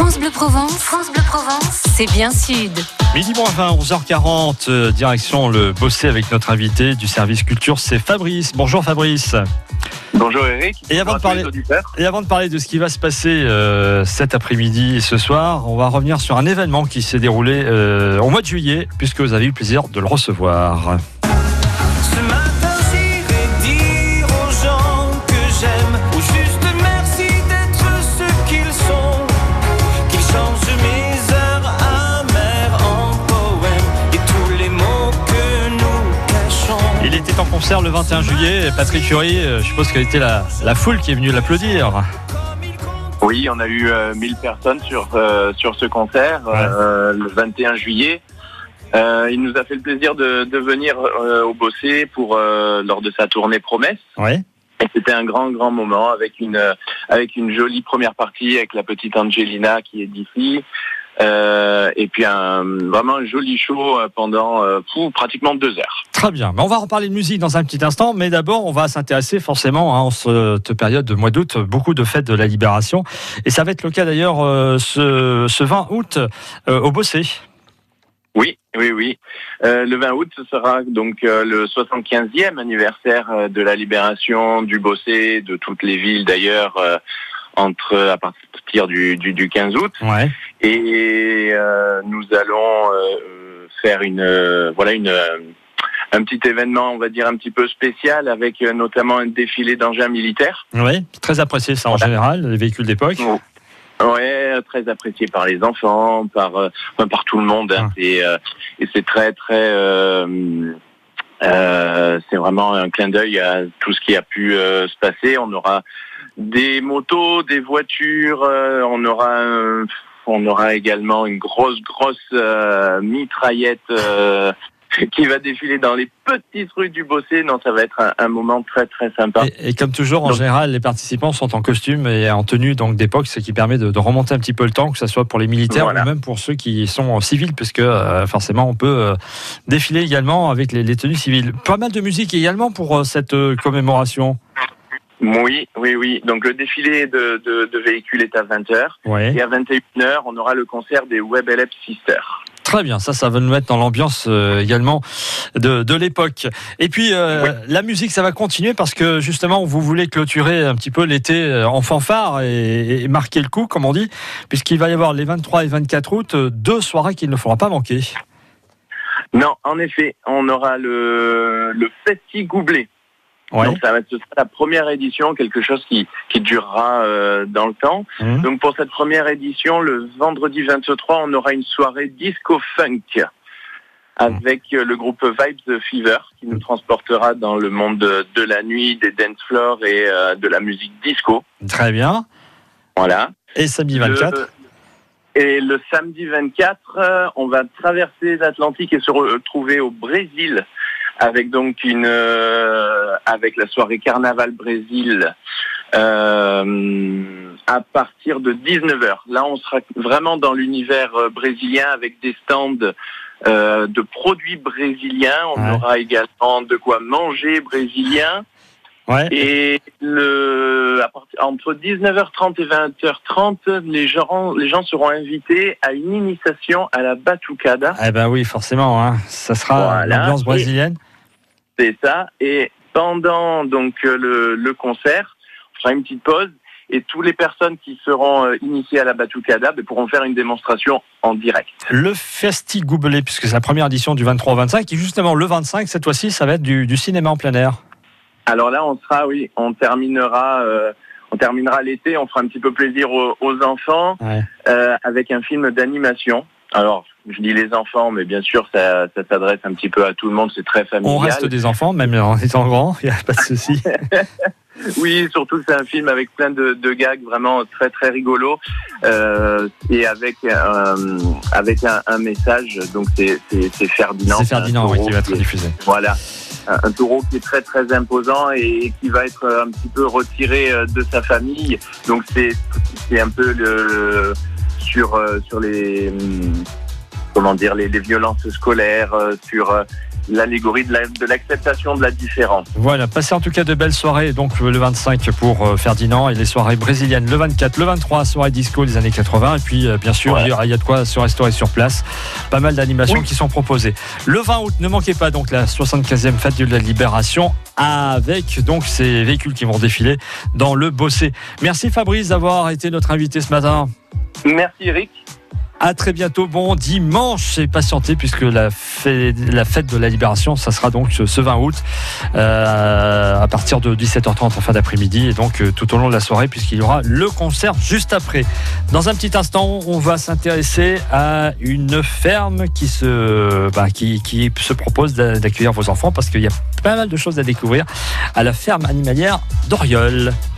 France Bleu Provence. France Bleu Provence, c'est bien sud. Midi moins 20, 11h40, direction le Bossé avec notre invité du service culture, c'est Fabrice. Bonjour Fabrice. Bonjour Eric. Et avant de parler de ce qui va se passer cet après-midi et ce soir, on va revenir sur un événement qui s'est déroulé au mois de juillet, puisque vous avez eu le plaisir de le recevoir. Ce matin, j'irai dire aux gens que j'aime, ou juste merci d'être ce qu'ils sont, qu'ils changent mes heures amères en poèmes et tous les mots que nous cachons. Il était en concert le 21 juillet. Patrick Fiori, je suppose quelle était la foule qui est venue l'applaudir. Oui, on a eu 1000 personnes sur ce concert le 21 juillet. Il nous a fait le plaisir de venir au Bossé lors de sa tournée Promesse. Ouais. Et c'était un grand moment avec une jolie première partie avec la petite Angelina qui est d'ici. Et puis vraiment un joli show pendant pratiquement 2 heures. Très bien, on va reparler de musique dans un petit instant, mais d'abord on va s'intéresser forcément en cette période de mois d'août, beaucoup de fêtes de la Libération, et ça va être le cas d'ailleurs ce 20 août au Bossé. Oui. Le 20 août, ce sera donc le 75e anniversaire de la Libération du Bossé, de toutes les villes d'ailleurs, à partir du 15 août. Ouais. Et nous allons faire un petit événement, on va dire un petit peu spécial, avec notamment un défilé d'engins militaires. Oui, très apprécié ça en général, les véhicules d'époque. Ouais, très apprécié par les enfants, par tout le monde. Hein. Et c'est très c'est vraiment un clin d'œil à tout ce qui a pu se passer. On aura des motos, des voitures, on aura également une grosse mitraillette qui va défiler dans les petites rues du Bossé. Non, ça va être un moment très sympa. Et comme toujours, en général, les participants sont en costume et en tenue donc d'époque, ce qui permet de remonter un petit peu le temps, que ce soit pour les militaires ou même pour ceux qui sont civils, puisque forcément on peut défiler également avec les tenues civiles. Pas mal de musique également pour cette commémoration. Oui. Donc le défilé de véhicules est à 20h. Ouais. Et à 21h, on aura le concert des Web LF Sisters. Très bien, ça va nous mettre dans l'ambiance également de l'époque. Et puis la musique, ça va continuer parce que justement, vous voulez clôturer un petit peu l'été en fanfare et marquer le coup, comme on dit, puisqu'il va y avoir les 23 et 24 août 2 soirées qu'il ne faudra pas manquer. Non, en effet, on aura le Festi Goublé. Ouais. Donc ce sera la première édition, quelque chose qui durera dans le temps. Donc pour cette première édition, le vendredi 23, on aura une soirée disco-funk avec le groupe Vibes Fever qui nous transportera dans le monde de la nuit, des dance floors et de la musique disco. Très bien. Voilà. Et samedi 24 Et le samedi 24, on va traverser l'Atlantique et se retrouver au Brésil avec donc avec la soirée Carnaval Brésil à partir de 19h. Là, on sera vraiment dans l'univers brésilien avec des stands de produits brésiliens. On aura également de quoi manger brésilien. Ouais. Et entre 19h30 et 20h30, les gens seront invités à une initiation à la batucada. Eh ben oui, forcément, hein. Ça sera l'ambiance brésilienne. C'est ça. Et pendant donc le concert, on fera une petite pause et toutes les personnes qui seront initiées à la batucada pourront faire une démonstration en direct. Le Festi Goublé, puisque c'est la première édition du 23 au 25, et justement le 25, cette fois-ci, ça va être du cinéma en plein air. Alors là, on terminera l'été, on fera un petit peu plaisir aux enfants avec un film d'animation. Alors, je dis les enfants, mais bien sûr, ça s'adresse un petit peu à tout le monde, c'est très familial. On reste des enfants, même en étant grands, il n'y a pas de souci. Oui, surtout c'est un film avec plein de gags vraiment très rigolos et avec un message. Donc c'est Ferdinand. C'est Ferdinand, qui va être diffusé. Voilà. Un taureau qui est très imposant et qui va être un petit peu retiré de sa famille. Donc c'est un peu sur les violences scolaires, sur l'allégorie de l'acceptation de la différence. Voilà, passez en tout cas de belles soirées, donc le 25 pour Ferdinand et les soirées brésiliennes le 24, le 23, soirée disco des années 80, et puis bien sûr, il y a de quoi se restaurer sur place. Pas mal d'animations qui sont proposées. Le 20 août, ne manquez pas donc la 75e fête de la Libération, avec donc ces véhicules qui vont défiler dans le Bossé. Merci Fabrice d'avoir été notre invité ce matin. Merci Eric. À très bientôt, bon dimanche et patientez puisque la fête de la Libération, ça sera donc ce 20 août à partir de 17h30 en fin d'après-midi et donc tout au long de la soirée puisqu'il y aura le concert juste après. Dans un petit instant, on va s'intéresser à une ferme qui se propose d'accueillir vos enfants parce qu'il y a pas mal de choses à découvrir à la ferme animalière d'Oriol.